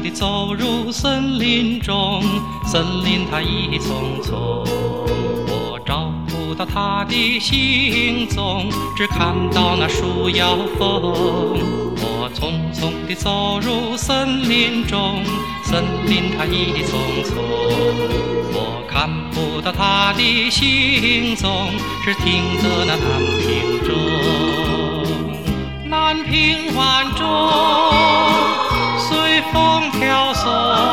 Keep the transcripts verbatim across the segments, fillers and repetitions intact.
地走入森林中，森林它一丛丛，我找不到它的行踪，只看到那树摇风。我匆匆地走入森林中，森林它一丛丛，我看不到它的行踪，只听得那南屏钟。南屏晚钟随风飘送，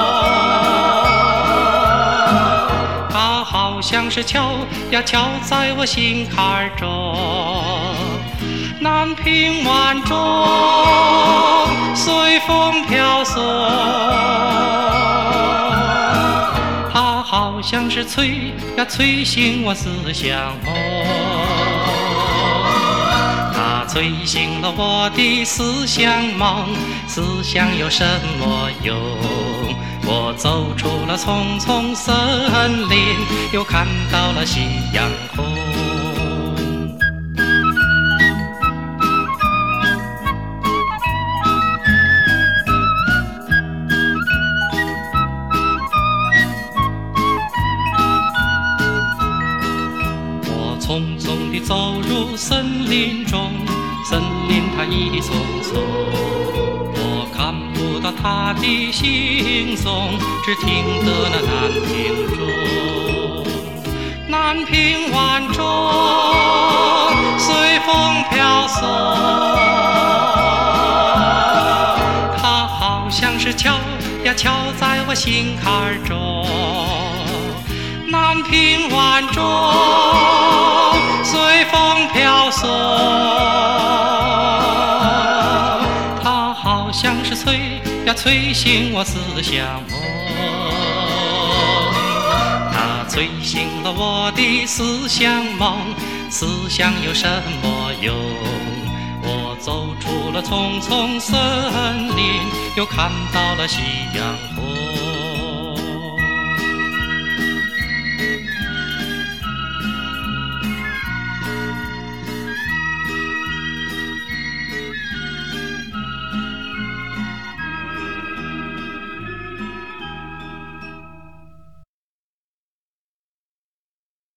它好像是敲呀敲在我心坎中。南屏晚钟随风飘送，它好像是催呀催醒我思乡梦，它催醒了我的思乡梦。思乡有什么用？我走出了丛丛森林，又看到了夕阳红。匆匆地走入森林中，森林它一丛丛，我看不到它的行踪，只听得那南屏钟。南屏晚钟随风飘送，它好像是敲呀敲在我心坎中。南屏晚钟随风飘送，它好像是催呀催醒我思乡梦，它催醒了我的思乡梦。思乡有什么用？我走出了丛丛森林，又看到了夕阳红。